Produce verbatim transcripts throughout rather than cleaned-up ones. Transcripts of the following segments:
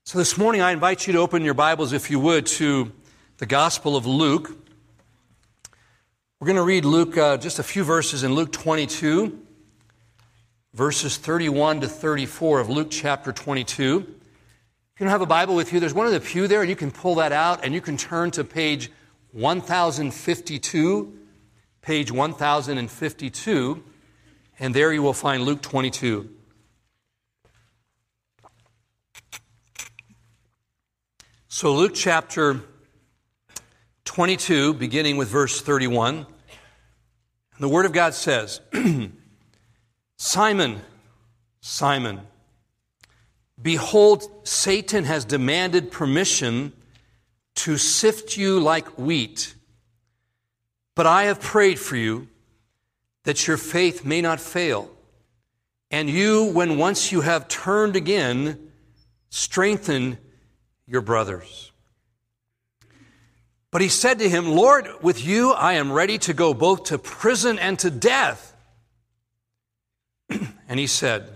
So this morning I invite you to open your Bibles, if you would, to the Gospel of Luke. We're going to read Luke, uh, just a few verses in Luke twenty-two, verses thirty-one to thirty-four of Luke chapter twenty-two. If you don't have a Bible with you, there's one in the pew there, and you can pull that out, and you can turn to page one thousand fifty-two, page one thousand fifty-two, and there you will find Luke twenty-two. So Luke chapter twenty-two, beginning with verse thirty-one, the Word of God says, Simon, Simon, behold, Satan has demanded permission to sift you like wheat, but I have prayed for you that your faith may not fail, and you, when once you have turned again, strengthen your brothers. But he said to him, Lord, with you I am ready to go both to prison and to death. And he said,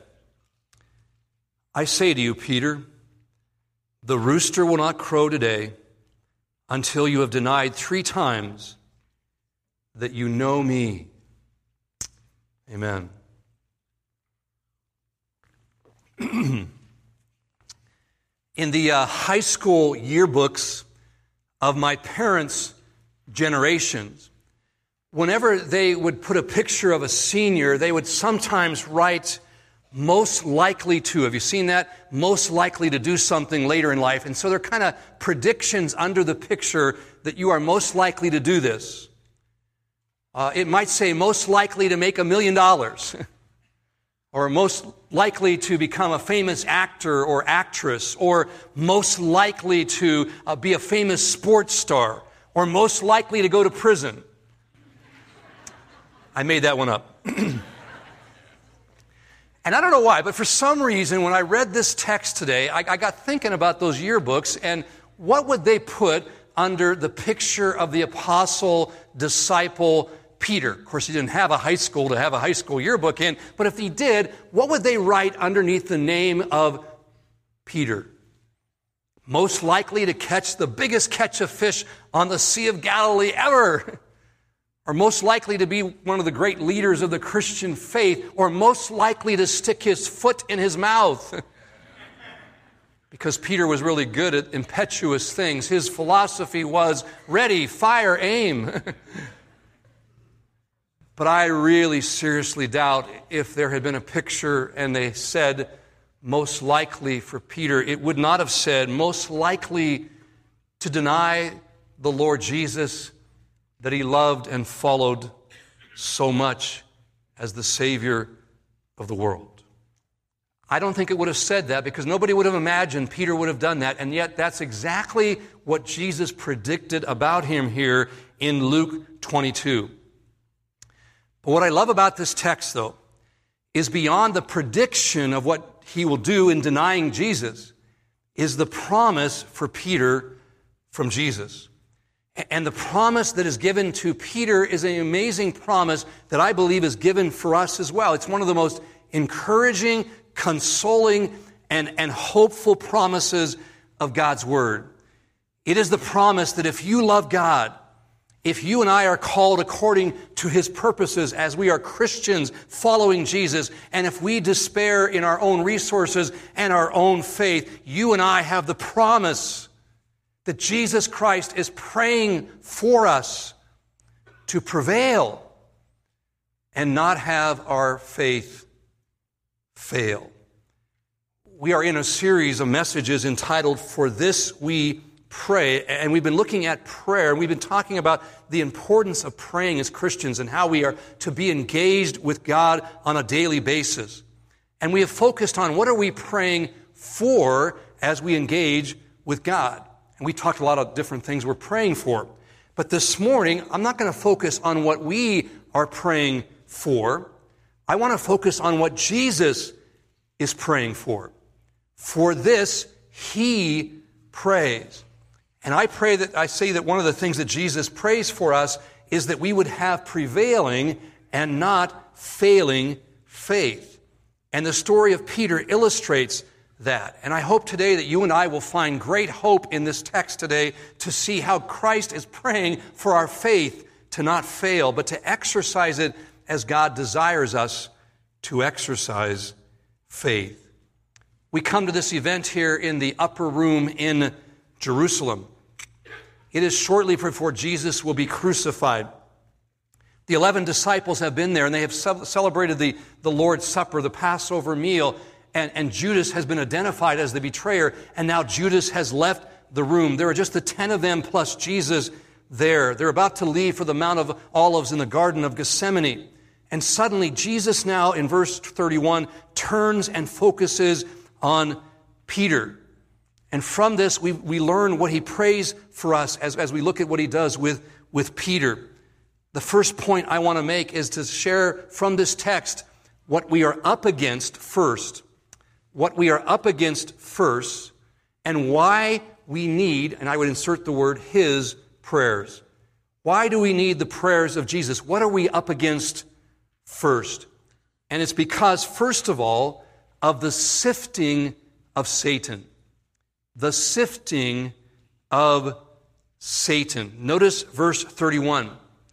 I say to you, Peter, the rooster will not crow today until you have denied three times that you know me. Amen. In the uh, high school yearbooks of my parents' generations, whenever they would put a picture of a senior, they would sometimes write most likely to. Have you seen that? Most likely to do something later in life. And so they're kind of predictions under the picture that you are most likely to do this. Uh, it might say most likely to make a million dollars. Or most likely to become a famous actor or actress, or most likely to uh, be a famous sports star, or most likely to go to prison. I made that one up. And I don't know why, but for some reason, when I read this text today, I, I got thinking about those yearbooks and what would they put under the picture of the apostle, disciple, Peter. Of course, he didn't have a high school to have a high school yearbook in, but if he did, what would they write underneath the name of Peter? Most likely to catch the biggest catch of fish on the Sea of Galilee ever. Or most likely to be one of the great leaders of the Christian faith. Or most likely to stick his foot in his mouth. Because Peter was really good at impetuous things. His philosophy was ready, fire, aim. But I really seriously doubt if there had been a picture and they said most likely for Peter, it would not have said most likely to deny the Lord Jesus that he loved and followed so much as the Savior of the world. I don't think it would have said that because nobody would have imagined Peter would have done that, and yet that's exactly what Jesus predicted about him here in Luke twenty-two. But what I love about this text, though, is beyond the prediction of what he will do in denying Jesus, is the promise for Peter from Jesus. And the promise that is given to Peter is an amazing promise that I believe is given for us as well. It's one of the most encouraging, consoling, and, and hopeful promises of God's Word. It is the promise that if you love God, if you and I are called according to His purposes as we are Christians following Jesus, and if we despair in our own resources and our own faith, you and I have the promise that Jesus Christ is praying for us to prevail and not have our faith fail. We are in a series of messages entitled, For This We Pray, and we've been looking at prayer, and we've been talking about the importance of praying as Christians and how we are to be engaged with God on a daily basis. And we have focused on what are we praying for as we engage with God. And we talked a lot of different things we're praying for. But this morning, I'm not going to focus on what we are praying for. I want to focus on what Jesus is praying for. For this, He prays. And I pray that, I say that one of the things that Jesus prays for us is that we would have prevailing and not failing faith. And the story of Peter illustrates that. And I hope today that you and I will find great hope in this text today to see how Christ is praying for our faith to not fail, but to exercise it as God desires us to exercise faith. We come to this event here in the upper room in Jerusalem. It is shortly before Jesus will be crucified. The eleven disciples have been there, and they have celebrated the, the Lord's Supper, the Passover meal, and, and Judas has been identified as the betrayer, and now Judas has left the room. There are just the ten of them plus Jesus there. They're about to leave for the Mount of Olives in the Garden of Gethsemane. And suddenly, Jesus now, in verse thirty-one, turns and focuses on Peter. And from this, we, we learn what he prays for us as, as we look at what he does with, with Peter. The first point I want to make is to share from this text what we are up against first. What we are up against first, and why we need, and I would insert the word, his prayers. Why do we need the prayers of Jesus? What are we up against first? And it's because, first of all, of the sifting of Satan. The sifting of Satan. Notice verse thirty-one.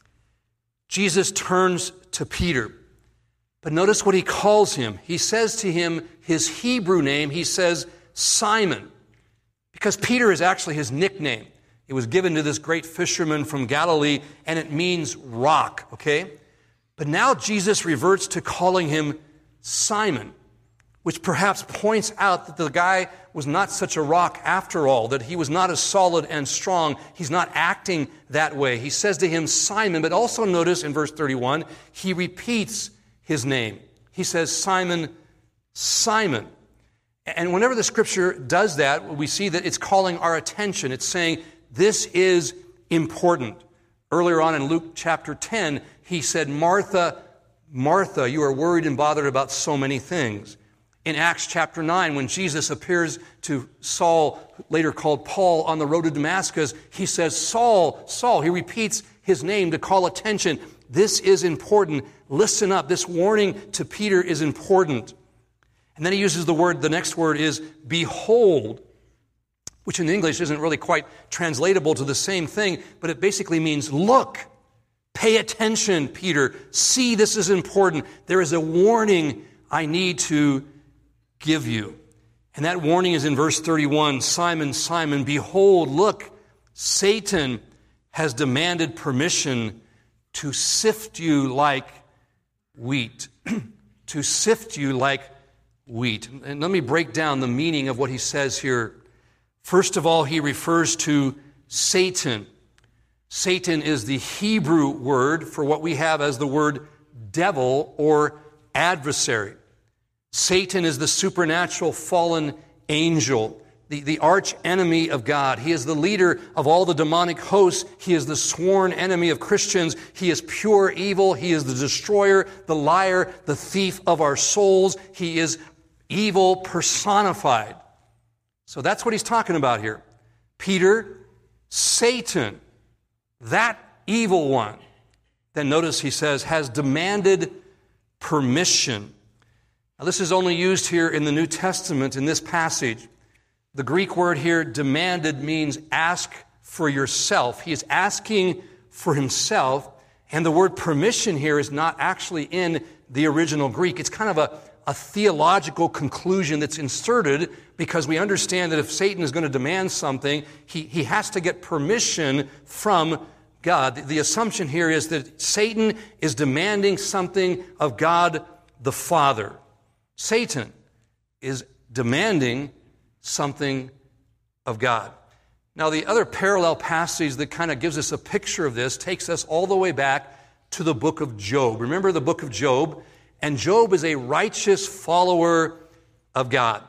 Jesus turns to Peter, but notice what he calls him. He says to him his Hebrew name. He says Simon, because Peter is actually his nickname. It was given to this great fisherman from Galilee, and it means rock, okay? But now Jesus reverts to calling him Simon, which perhaps points out that the guy was not such a rock after all, that he was not as solid and strong. He's not acting that way. He says to him, Simon, but also notice in verse thirty-one, he repeats his name. He says, Simon, Simon. And whenever the Scripture does that, we see that it's calling our attention. It's saying, this is important. Earlier on in Luke chapter ten, he said, Martha, Martha, you are worried and bothered about so many things. In Acts chapter nine, when Jesus appears to Saul, later called Paul, on the road to Damascus, he says, Saul, Saul. He repeats his name to call attention. This is important. Listen up. This warning to Peter is important. And then he uses the word, the next word is behold, which in English isn't really quite translatable to the same thing, but it basically means look, pay attention, Peter. See, this is important. There is a warning I need to give you. And that warning is in verse thirty-one. Simon, Simon, behold, look, Satan has demanded permission to sift you like wheat. To sift you like wheat. And let me break down the meaning of what he says here. First of all, he refers to Satan. Satan is the Hebrew word for what we have as the word devil or adversary. Satan is the supernatural fallen angel, the, the arch enemy of God. He is the leader of all the demonic hosts. He is the sworn enemy of Christians. He is pure evil. He is the destroyer, the liar, the thief of our souls. He is evil personified. So that's what he's talking about here. Peter, Satan, that evil one. Then notice he says, has demanded permission. Now, this is only used here in the New Testament in this passage. The Greek word here, demanded, means ask for yourself. He is asking for himself, and the word permission here is not actually in the original Greek. It's kind of a, a theological conclusion that's inserted because we understand that if Satan is going to demand something, he, he has to get permission from God. The, the assumption here is that Satan is demanding something of God the Father. Satan is demanding something of God. Now, the other parallel passage that kind of gives us a picture of this takes us all the way back to the book of Job. Remember the book of Job? And Job is a righteous follower of God.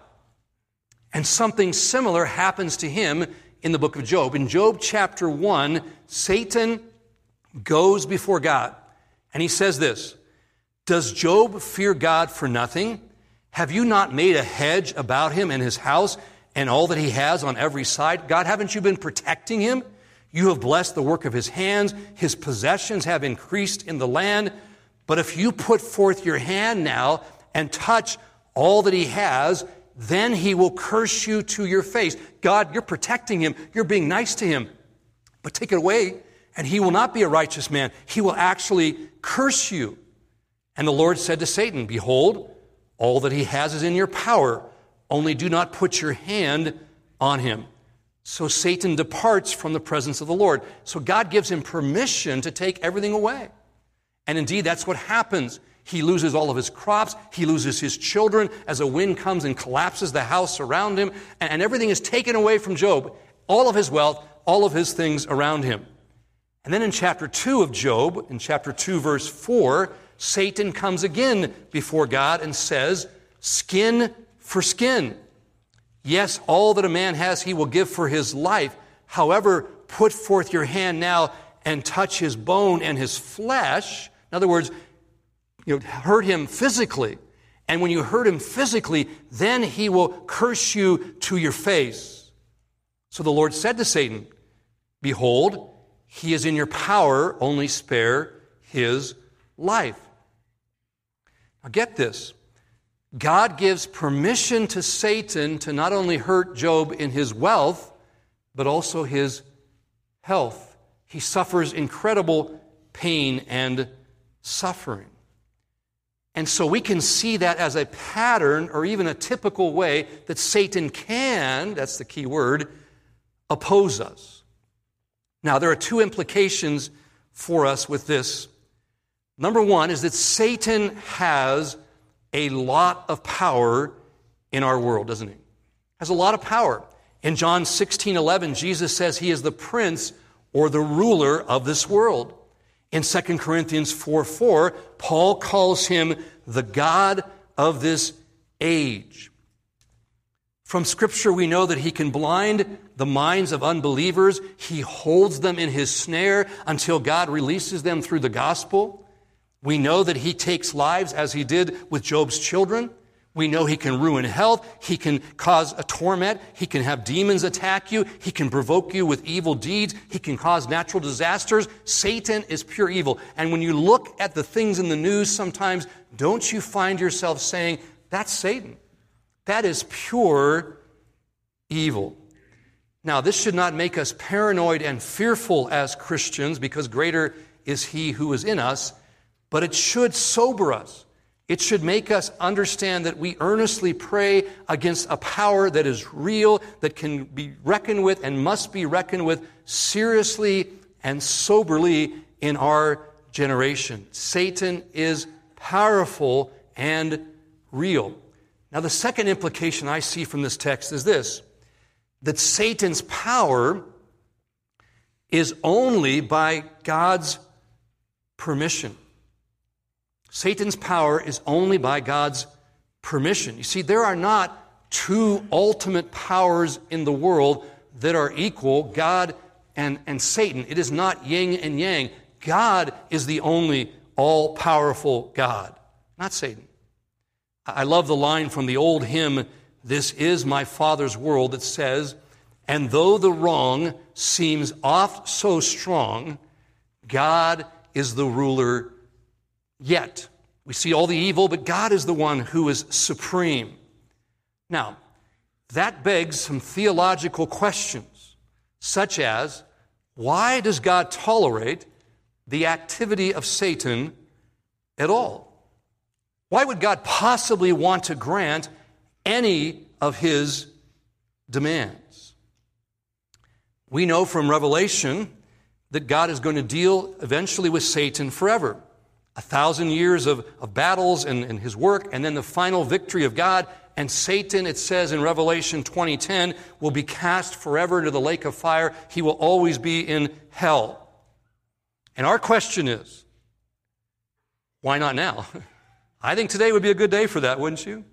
And something similar happens to him in the book of Job. In Job chapter one, Satan goes before God, and he says this, does Job fear God for nothing? Have you not made a hedge about him and his house and all that he has on every side? God, haven't you been protecting him? You have blessed the work of his hands. His possessions have increased in the land. But if you put forth your hand now and touch all that he has, then he will curse you to your face. God, you're protecting him. You're being nice to him. But take it away, and he will not be a righteous man. He will actually curse you. And the Lord said to Satan, behold, all that he has is in your power. Only do not put your hand on him. So Satan departs from the presence of the Lord. So God gives him permission to take everything away. And indeed, that's what happens. He loses all of his crops. He loses his children as a wind comes and collapses the house around him. And everything is taken away from Job. All of his wealth, all of his things around him. And then in chapter two of Job, in chapter two, verse four, Satan comes again before God and says, skin for skin. Yes, all that a man has he will give for his life. However, put forth your hand now and touch his bone and his flesh. In other words, you know, hurt him physically. And when you hurt him physically, then he will curse you to your face. So the Lord said to Satan, behold, he is in your power, only spare his life. Now get this. God gives permission to Satan to not only hurt Job in his wealth, but also his health. He suffers incredible pain and suffering. And so we can see that as a pattern or even a typical way that Satan can, that's the key word, oppose us. Now, there are two implications for us with this. Number one is that Satan has a lot of power in our world, doesn't he? Has a lot of power. In John sixteen eleven, Jesus says he is the prince or the ruler of this world. In Second Corinthians four four, Paul calls him the God of this age. From Scripture, we know that he can blind the minds of unbelievers. He holds them in his snare until God releases them through the gospel. We know that he takes lives as he did with Job's children. We know he can ruin health. He can cause a torment. He can have demons attack you. He can provoke you with evil deeds. He can cause natural disasters. Satan is pure evil. And when you look at the things in the news sometimes, don't you find yourself saying, that's Satan. That is pure evil. Now, this should not make us paranoid and fearful as Christians, because greater is he who is in us, but it should sober us. It should make us understand that we earnestly pray against a power that is real, that can be reckoned with and must be reckoned with seriously and soberly in our generation. Satan is powerful and real. Now, the second implication I see from this text is this, that Satan's power is only by God's permission. Satan's power is only by God's permission. You see, there are not two ultimate powers in the world that are equal, God and, and Satan. It is not yin and yang. God is the only all-powerful God, not Satan. I love the line from the old hymn, "This is my Father's world," that says, "And though the wrong seems oft so strong, God is the ruler yet." We see all the evil, but God is the one who is supreme. Now, that begs some theological questions, such as, why does God tolerate the activity of Satan at all? Why would God possibly want to grant any of his demands? We know from Revelation that God is going to deal eventually with Satan forever. A thousand years of, of battles and, and his work, and then the final victory of God. And Satan, it says in Revelation twenty ten, will be cast forever into the lake of fire. He will always be in hell. And our question is, why not now? I think today would be a good day for that, wouldn't you?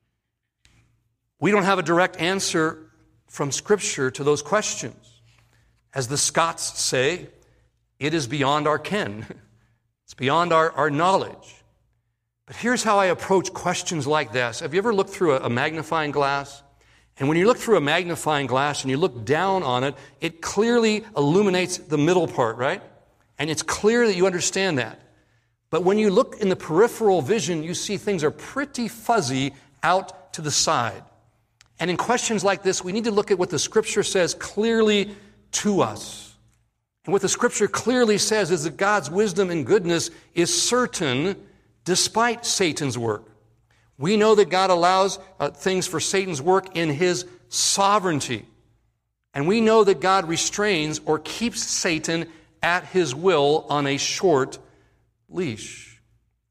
We don't have a direct answer from Scripture to those questions. As the Scots say, it is beyond our ken. It's beyond our, our knowledge. But here's how I approach questions like this. Have you ever looked through a, a magnifying glass? And when you look through a magnifying glass and you look down on it, it clearly illuminates the middle part, right? And it's clear that you understand that. But when you look in the peripheral vision, you see things are pretty fuzzy out to the side. And in questions like this, we need to look at what the Scripture says clearly to us. And what the Scripture clearly says is that God's wisdom and goodness is certain despite Satan's work. We know that God allows uh, things for Satan's work in His sovereignty. And we know that God restrains or keeps Satan at His will on a short leash.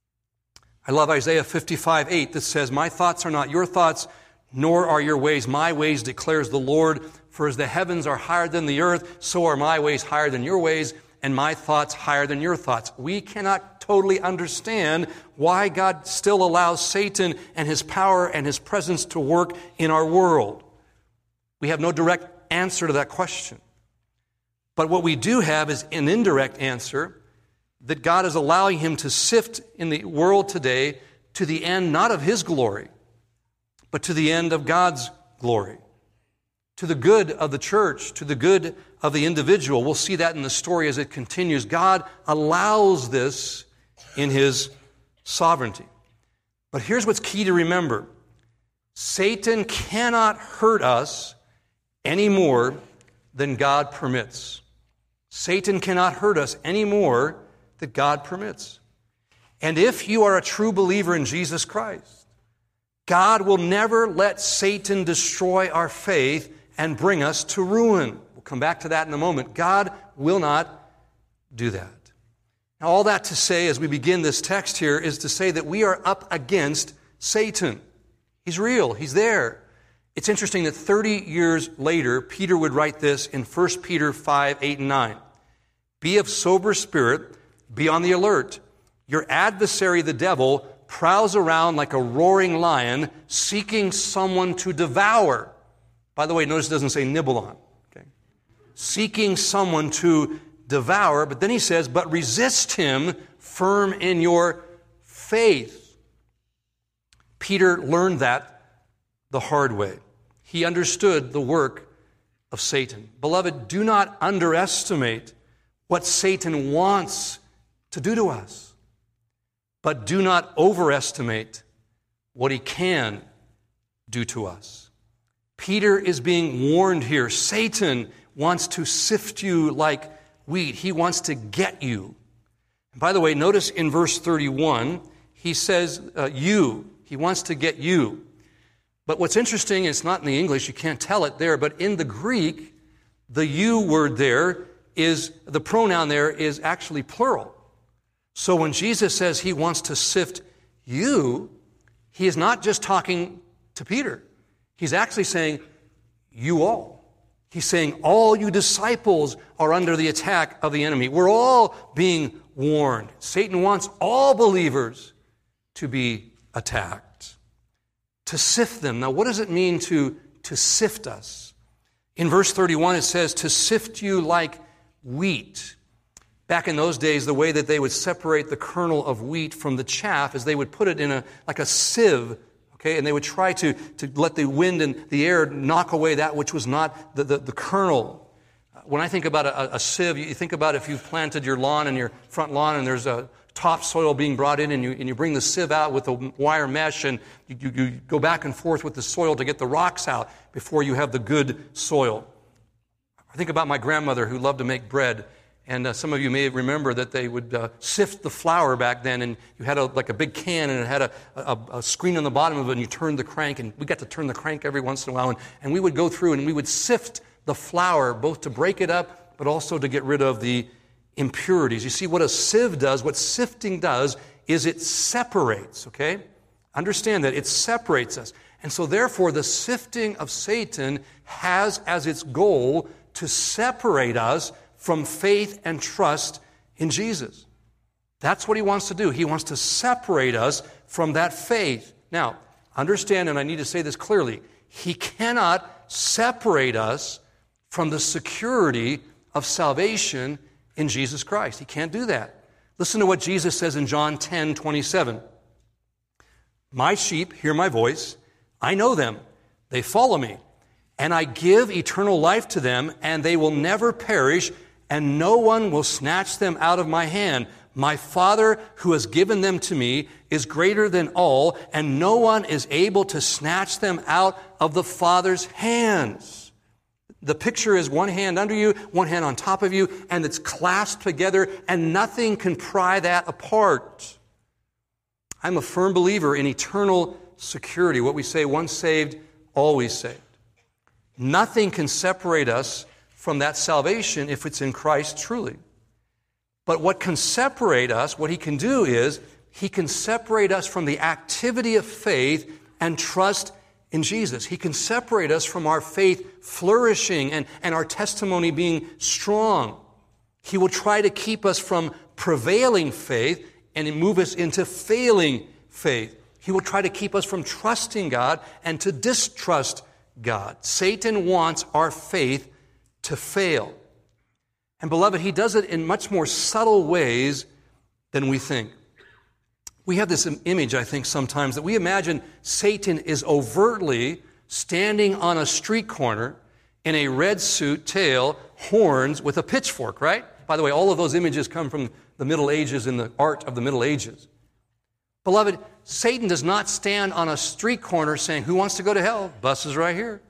I love Isaiah fifty-five eight that says, "My thoughts are not your thoughts, nor are your ways my ways, declares the Lord. For as the heavens are higher than the earth, so are my ways higher than your ways, and my thoughts higher than your thoughts." We cannot totally understand why God still allows Satan and his power and his presence to work in our world. We have no direct answer to that question. But what we do have is an indirect answer, that God is allowing him to sift in the world today to the end not of his glory, but to the end of God's glory, to the good of the church, to the good of the individual. We'll see that in the story as it continues. God allows this in his sovereignty. But here's what's key to remember. Satan cannot hurt us any more than God permits. Satan cannot hurt us any more than God permits. And if you are a true believer in Jesus Christ, God will never let Satan destroy our faith and bring us to ruin. We'll come back to that in a moment. God will not do that. Now, all that to say, as we begin this text here, is to say that we are up against Satan. He's real. He's there. It's interesting that thirty years later, Peter would write this in First Peter five, eight, and nine. "Be of sober spirit, be on the alert. Your adversary, the devil, prowls around like a roaring lion, seeking someone to devour." By the way, notice it doesn't say nibble on. Okay? Seeking someone to devour, but then he says, "But resist him firm in your faith." Peter learned that the hard way. He understood the work of Satan. Beloved, do not underestimate what Satan wants to do to us, but do not overestimate what he can do to us. Peter is being warned here. Satan wants to sift you like wheat. He wants to get you. And by the way, notice in verse thirty-one, he says, uh, you. He wants to get you. But what's interesting, it's not in the English, you can't tell it there, but in the Greek, the you word there is, the pronoun there is actually plural. So when Jesus says he wants to sift you, he is not just talking to Peter. He's actually saying, you all. He's saying, all you disciples are under the attack of the enemy. We're all being warned. Satan wants all believers to be attacked, to sift them. Now, what does it mean to, to sift us? In verse thirty-one, it says, to sift you like wheat. Back in those days, the way that they would separate the kernel of wheat from the chaff is they would put it in a like a sieve. Okay, and they would try to, to let the wind and the air knock away that which was not the, the, the kernel. When I think about a, a sieve, you think about if you've planted your lawn and your front lawn and there's a topsoil being brought in and you, and you bring the sieve out with a wire mesh and you, you, you go back and forth with the soil to get the rocks out before you have the good soil. I think about my grandmother who loved to make bread. And uh, some of you may remember that they would uh, sift the flour back then, and you had a, like a big can, and it had a, a, a screen on the bottom of it, and you turned the crank, and we got to turn the crank every once in a while, and, and we would go through and we would sift the flour, both to break it up, but also to get rid of the impurities. You see, what a sieve does, what sifting does, is it separates, okay? Understand that, it separates us. And so therefore, the sifting of Satan has as its goal to separate us from faith and trust in Jesus. That's what he wants to do. He wants to separate us from that faith. Now, understand, and I need to say this clearly, he cannot separate us from the security of salvation in Jesus Christ. He can't do that. Listen to what Jesus says in John ten twenty-seven. My sheep hear my voice. I know them. They follow me. And I give eternal life to them, and they will never perish, and no one will snatch them out of my hand. My Father who has given them to me is greater than all, and no one is able to snatch them out of the Father's hands. The picture is one hand under you, one hand on top of you, and it's clasped together, and nothing can pry that apart. I'm a firm believer in eternal security. What we say, once saved, always saved. Nothing can separate us from that salvation if it's in Christ truly. But what can separate us, what he can do is, he can separate us from the activity of faith and trust in Jesus. He can separate us from our faith flourishing and, and our testimony being strong. He will try to keep us from prevailing faith and move us into failing faith. He will try to keep us from trusting God and to distrust God. Satan wants our faith to fail. And beloved, he does it in much more subtle ways than we think. We have this image, I think, sometimes that we imagine Satan is overtly standing on a street corner in a red suit, tail, horns, with a pitchfork, right? By the way, all of those images come from the Middle Ages and the art of the Middle Ages. Beloved, Satan does not stand on a street corner saying, "Who wants to go to hell? Bus is right here."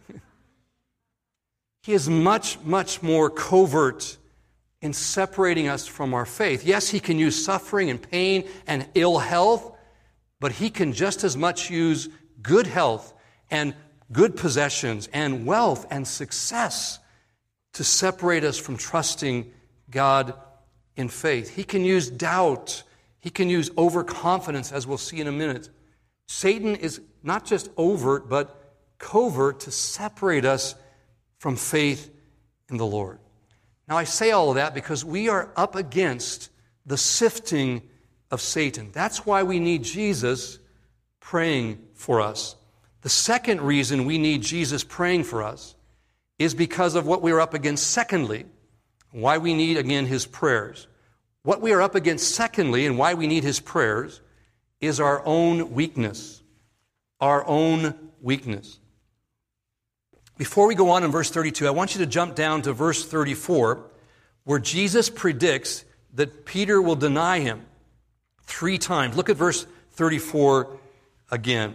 He is much, much more covert in separating us from our faith. Yes, he can use suffering and pain and ill health, but he can just as much use good health and good possessions and wealth and success to separate us from trusting God in faith. He can use doubt. He can use overconfidence, as we'll see in a minute. Satan is not just overt, but covert to separate us from faith in the Lord. Now, I say all of that because we are up against the sifting of Satan. That's why we need Jesus praying for us. The second reason we need Jesus praying for us is because of what we are up against secondly, why we need, again, his prayers. What we are up against secondly and why we need his prayers is our own weakness. Our own weakness. Before we go on in verse thirty-two, I want you to jump down to verse thirty-four, where Jesus predicts that Peter will deny him three times. Look at verse thirty-four again.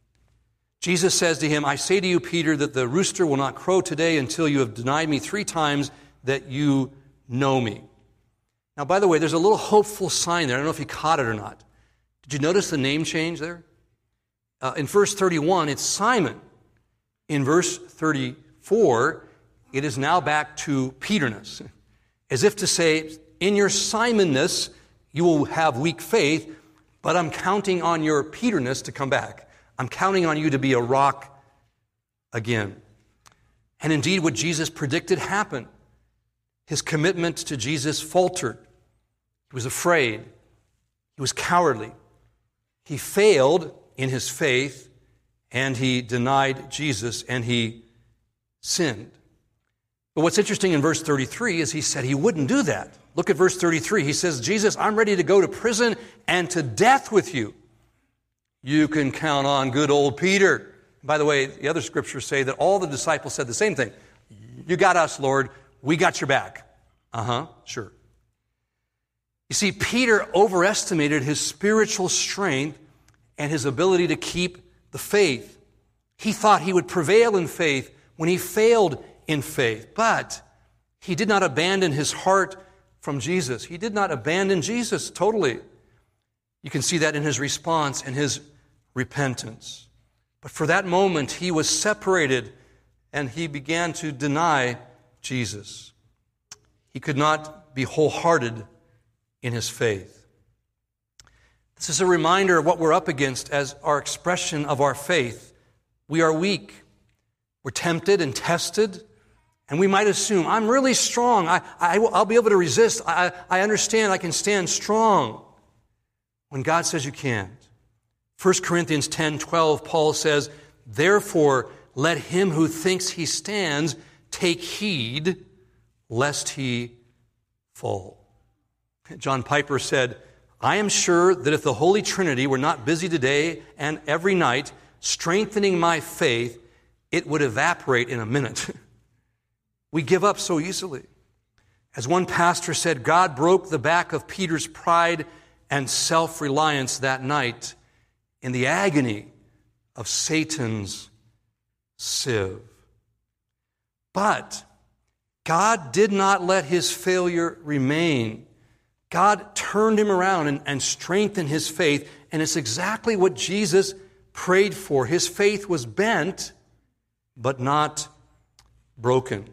Jesus says to him, "I say to you, Peter, that the rooster will not crow today until you have denied me three times that you know me." Now, by the way, there's a little hopeful sign there. I don't know if you caught it or not. Did you notice the name change there? Uh, in verse thirty-one, it's Simon. In verse thirty-four, it is now back to Peterness, as if to say, in your Simonness, you will have weak faith, but I'm counting on your Peterness to come back. I'm counting on you to be a rock again. And indeed, what Jesus predicted happened. His commitment to Jesus faltered. He was afraid. He was cowardly. He failed in his faith, and he denied Jesus, and he sinned. But what's interesting in verse thirty-three is he said he wouldn't do that. Look at verse thirty-three. He says, "Jesus, I'm ready to go to prison and to death with you. You can count on good old Peter." By the way, the other scriptures say that all the disciples said the same thing. "You got us, Lord. We got your back." Uh-huh, sure. You see, Peter overestimated his spiritual strength and his ability to keep the faith. He thought he would prevail in faith when he failed in faith. But he did not abandon his heart from Jesus. He did not abandon Jesus totally. You can see that in his response and his repentance. But for that moment, he was separated and he began to deny Jesus. He could not be wholehearted in his faith. This is a reminder of what we're up against as our expression of our faith. We are weak. We're tempted and tested, and we might assume, I'm really strong. I, I, I'll be able to resist. I, I understand I can stand strong. When God says you can't. First Corinthians ten twelve, Paul says, "Therefore, let him who thinks he stands take heed, lest he fall." John Piper said, "I am sure that if the Holy Trinity were not busy today and every night strengthening my faith, it would evaporate in a minute." We give up so easily. As one pastor said, God broke the back of Peter's pride and self-reliance that night in the agony of Satan's sieve. But God did not let his failure remain. God turned him around and, and strengthened his faith, and it's exactly what Jesus prayed for. His faith was bent, but not broken.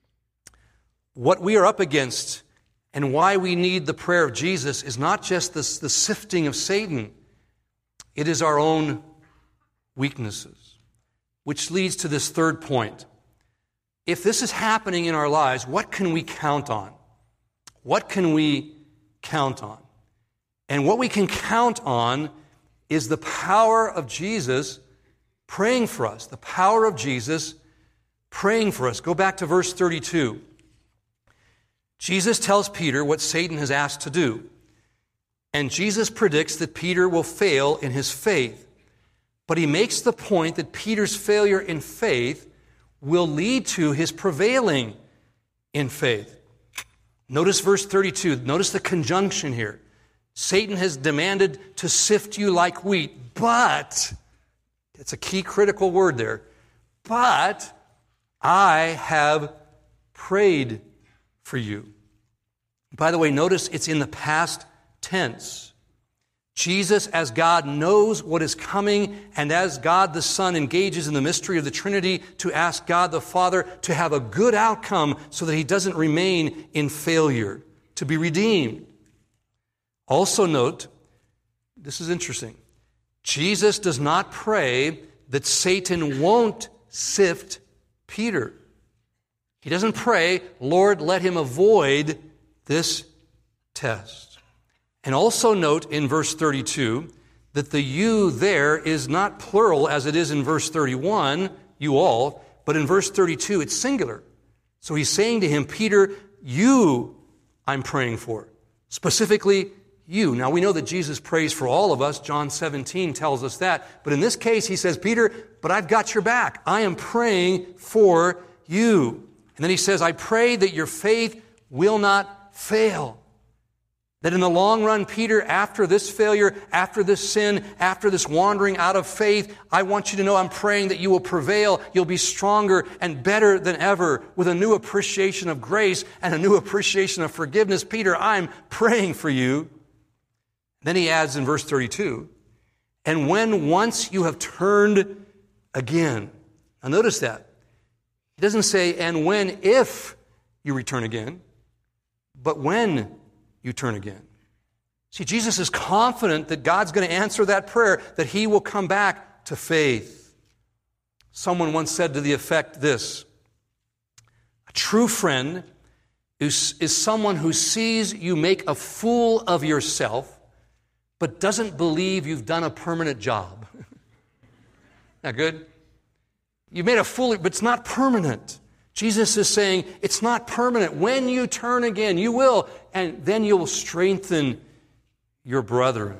What we are up against and why we need the prayer of Jesus is not just this, the sifting of Satan. It is our own weaknesses, which leads to this third point. If this is happening in our lives, what can we count on? What can we count on? And what we can count on is the power of Jesus praying for us. The power of Jesus praying for us. Go back to verse thirty-two. Jesus tells Peter what Satan has asked to do. And Jesus predicts that Peter will fail in his faith. But he makes the point that Peter's failure in faith will lead to his prevailing in faith. Notice verse thirty-two. Notice the conjunction here. Satan has demanded to sift you like wheat, but, it's a key critical word there, but I have prayed for you. By the way, notice it's in the past tense. Jesus, as God, knows what is coming, and as God the Son engages in the mystery of the Trinity to ask God the Father to have a good outcome so that he doesn't remain in failure, to be redeemed. Also note, this is interesting, Jesus does not pray that Satan won't sift Peter. He doesn't pray, Lord, let him avoid this test. And also note in verse thirty-two that the you there is not plural as it is in verse thirty-one, you all, but in verse thirty-two it's singular. So he's saying to him, Peter, you I'm praying for. Specifically, you. Now we know that Jesus prays for all of us. John seventeen tells us that. But in this case, he says, Peter, but I've got your back. I am praying for you. And then he says, I pray that your faith will not fail. That in the long run, Peter, after this failure, after this sin, after this wandering out of faith, I want you to know I'm praying that you will prevail. You'll be stronger and better than ever with a new appreciation of grace and a new appreciation of forgiveness. Peter, I'm praying for you. Then he adds in verse thirty-two, and when once you have turned again. Now notice that. He doesn't say, and when if you return again, but when you turn again. See, Jesus is confident that God's going to answer that prayer, that he will come back to faith. Someone once said to the effect this, a true friend is, is someone who sees you make a fool of yourself, but doesn't believe you've done a permanent job. Not good? You've made a fool, but it's not permanent. Jesus is saying, it's not permanent. When you turn again, you will, and then you'll strengthen your brethren.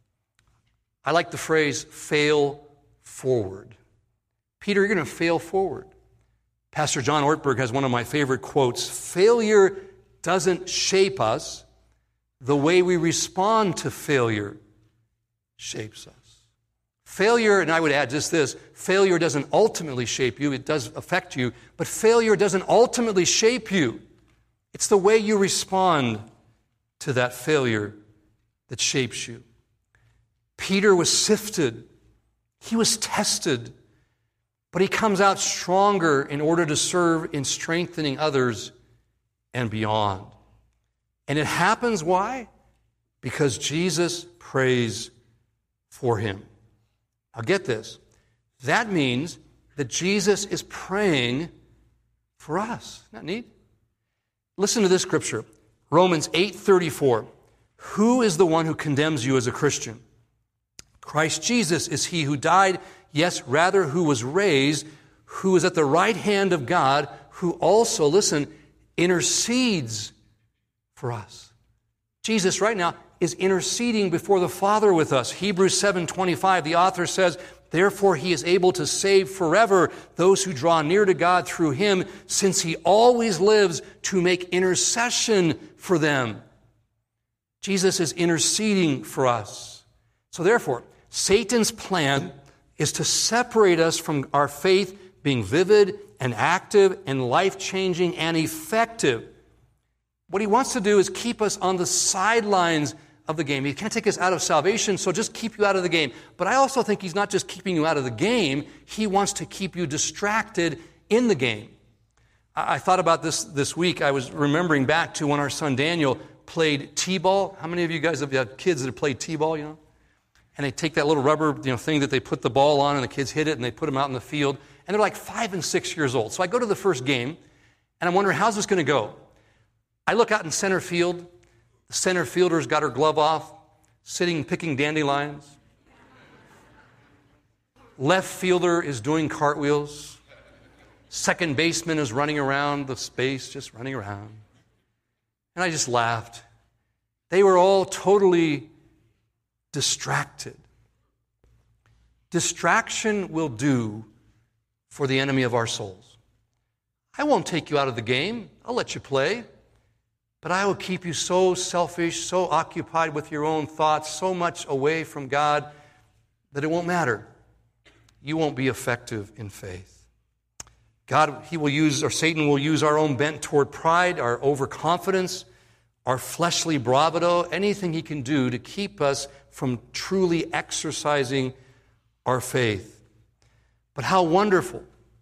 I like the phrase, fail forward. Peter, you're going to fail forward. Pastor John Ortberg has one of my favorite quotes. Failure doesn't shape us. The way we respond to failure shapes us. Failure, and I would add just this, failure doesn't ultimately shape you. It does affect you, but failure doesn't ultimately shape you. It's the way you respond to that failure that shapes you. Peter was sifted. He was tested, but he comes out stronger in order to serve in strengthening others and beyond. And it happens, why? Because Jesus prays for him. Now get this. That means that Jesus is praying for us. Isn't that neat? Listen to this scripture. Romans eight thirty-four. Who is the one who condemns you as a Christian? Christ Jesus is he who died, yes, rather who was raised, who is at the right hand of God, who also, listen, intercedes for us. Jesus right now is interceding before the Father with us. Hebrews seven twenty-five, the author says, therefore he is able to save forever those who draw near to God through him, since he always lives to make intercession for them. Jesus is interceding for us. So therefore, Satan's plan is to separate us from our faith being vivid and active and life-changing and effective. What he wants to do is keep us on the sidelines of the game. He can't take us out of salvation, so just keep you out of the game. But I also think he's not just keeping you out of the game, he wants to keep you distracted in the game. I, I thought about this this week. I was remembering back to when our son Daniel played t-ball. How many of you guys have had kids that have played t-ball, you know? And they take that little rubber you know, thing that they put the ball on, and the kids hit it, and they put them out in the field. And they're like five and six years old. So I go to the first game, and I'm wondering, how's this going to go? I look out in center field. The center fielder's got her glove off, sitting picking dandelions. Left fielder is doing cartwheels. Second baseman is running around the space, just running around. And I just laughed. They were all totally distracted. Distraction will do for the enemy of our souls. I won't take you out of the game. I'll let you play. But I will keep you so selfish, so occupied with your own thoughts, so much away from God that it won't matter. You won't be effective in faith. God, He will use, or Satan will use our own bent toward pride, our overconfidence, our fleshly bravado, anything he can do to keep us from truly exercising our faith. But how wonderful,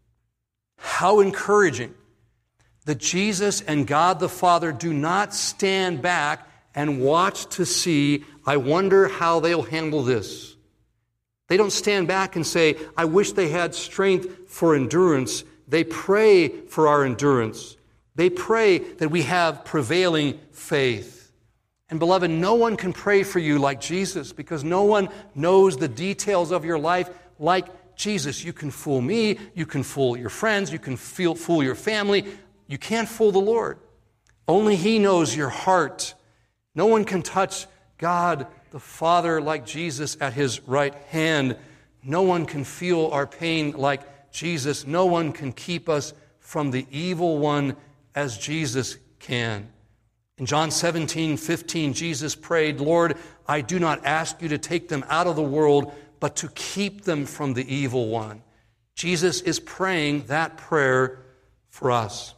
how encouraging that Jesus and God the Father do not stand back and watch to see, I wonder how they'll handle this. They don't stand back and say, I wish they had strength for endurance. They pray for our endurance. They pray that we have prevailing faith. And beloved, no one can pray for you like Jesus, because no one knows the details of your life like Jesus. You can fool me, you can fool your friends, you can feel, fool your family. You can't fool the Lord. Only He knows your heart. No one can touch God the Father like Jesus at His right hand. No one can feel our pain like Jesus. No one can keep us from the evil one as Jesus can. In John seventeen fifteen, Jesus prayed, Lord, I do not ask you to take them out of the world, but to keep them from the evil one. Jesus is praying that prayer for us.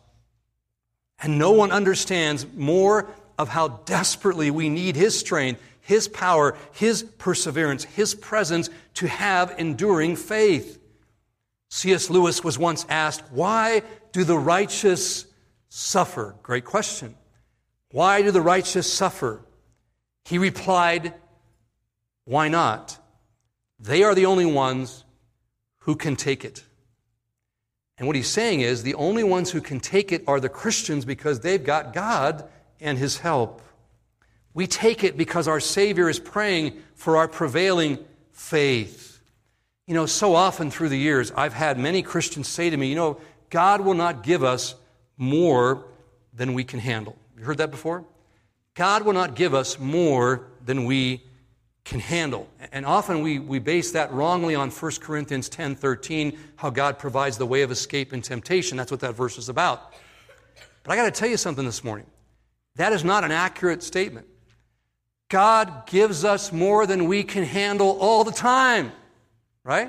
And no one understands more of how desperately we need His strength, His power, His perseverance, His presence to have enduring faith. C S Lewis was once asked, why do the righteous suffer? Great question. Why do the righteous suffer? He replied, why not? They are the only ones who can take it. And what he's saying is the only ones who can take it are the Christians, because they've got God and His help. We take it because our Savior is praying for our prevailing faith. You know, so often through the years, I've had many Christians say to me, you know, God will not give us more than we can handle. You heard that before? God will not give us more than we can handle. And often we, we base that wrongly on First Corinthians ten thirteen, how God provides the way of escape in temptation. That's what that verse is about. But I got to tell you something this morning. That is not an accurate statement. God gives us more than we can handle all the time, right?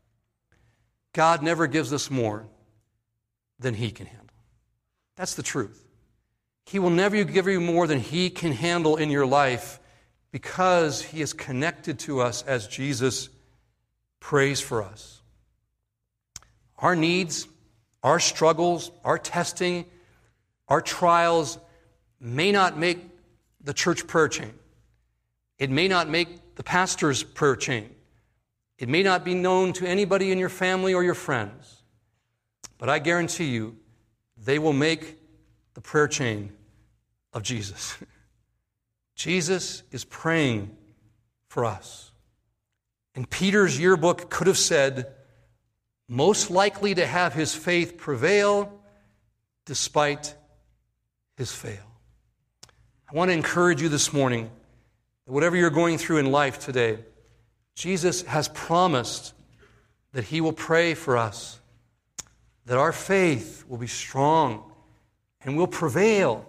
God never gives us more than He can handle. That's the truth. He will never give you more than He can handle in your life, because He is connected to us as Jesus prays for us. Our needs, our struggles, our testing, our trials may not make the church prayer chain. It may not make the pastor's prayer chain. It may not be known to anybody in your family or your friends. But I guarantee you, they will make the prayer chain of Jesus. Jesus is praying for us. And Peter's yearbook could have said, most likely to have his faith prevail despite his fail. I want to encourage you this morning that whatever you're going through in life today, Jesus has promised that He will pray for us, that our faith will be strong and will prevail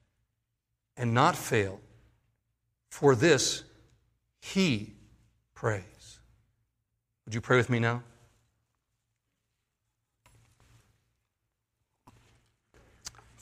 and not fail. For this, He prays. Would you pray with me now?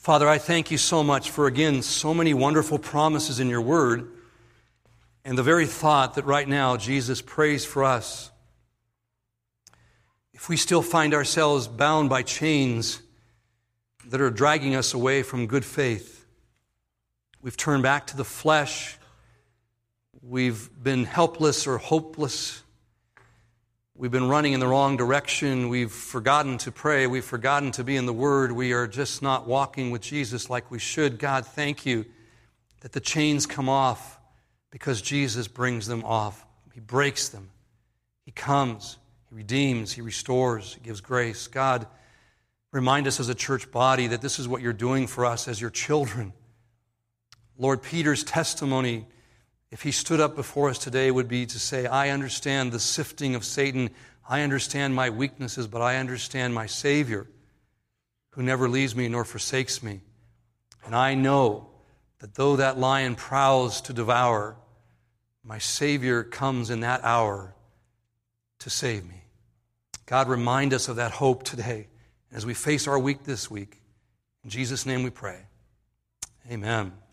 Father, I thank you so much for, again, so many wonderful promises in your word, and the very thought that right now Jesus prays for us. If we still find ourselves bound by chains that are dragging us away from good faith, we've turned back to the flesh, we've been helpless or hopeless, we've been running in the wrong direction, we've forgotten to pray, we've forgotten to be in the Word, we are just not walking with Jesus like we should. God, thank you that the chains come off because Jesus brings them off. He breaks them. He comes. He redeems. He restores. He gives grace. God, remind us as a church body that this is what you're doing for us as your children. Lord, Peter's testimony, if he stood up before us today, would be to say, I understand the sifting of Satan. I understand my weaknesses, but I understand my Savior who never leaves me nor forsakes me. And I know that though that lion prowls to devour, my Savior comes in that hour to save me. God, remind us of that hope today as we face our week this week. In Jesus' name we pray. Amen.